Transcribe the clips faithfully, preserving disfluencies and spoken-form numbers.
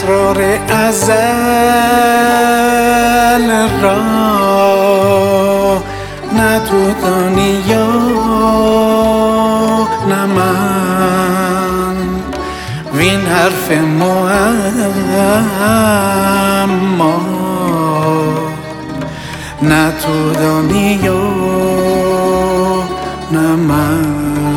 اسرار ازل را نه تو دنیا نه من، وین حرف معما نه تو دنیا نه من.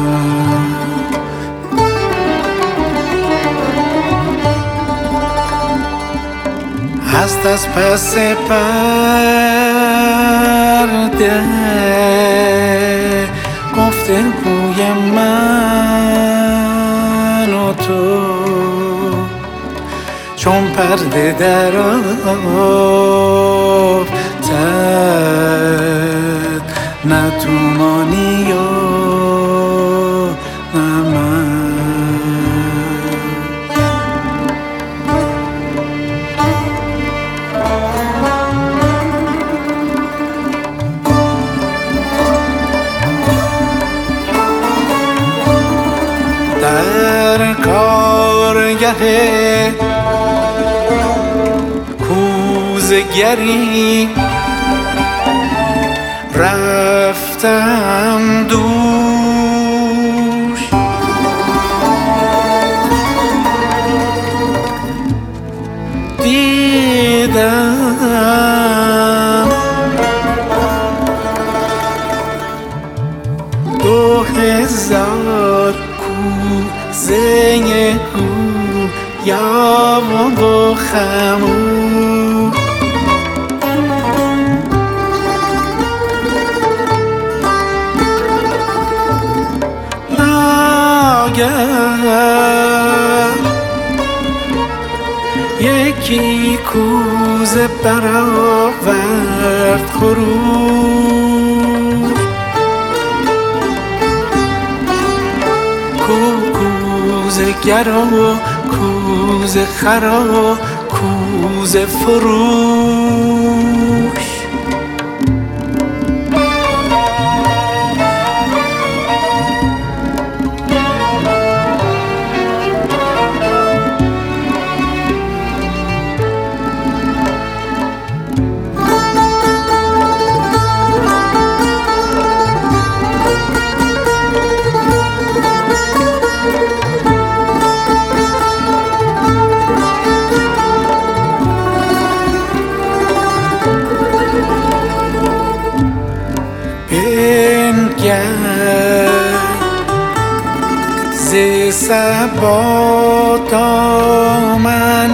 هست از پس پرده گفتگوی من و تو، چون پرده در افتد نه تو مانی و نه من. در کارگه کوزگری رفتم دوش، دیدم دو هزار کوزه گویا و خموش، یکی کوزه برآورد خروش، کوزه گرا و کوزه خرا و کوزه فروش. ز صبا دامن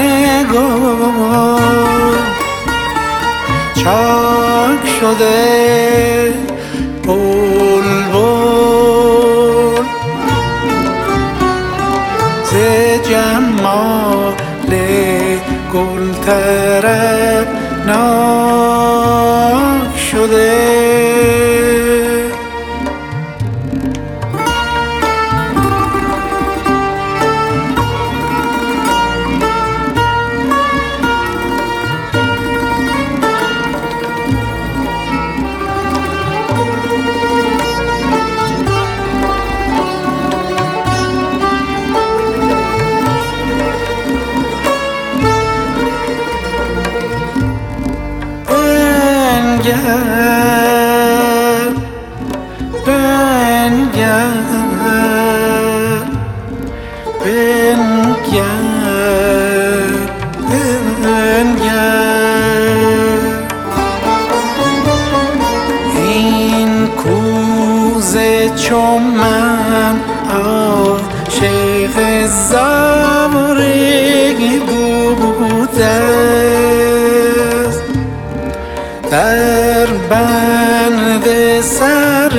گل چاک شده بلبل، ز جمال گل طربناک شده. بنگر بنگر بنگر بنگر، این کوزه چون من عاشق زاری بوده، در بند سر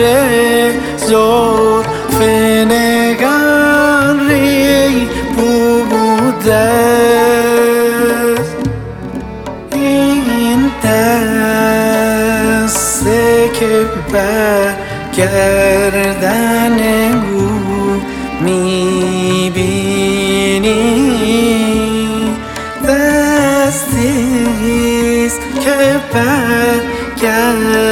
زلف نگاری بوده، این دسته که بر گردن او میبینی، دستیست که بر گردن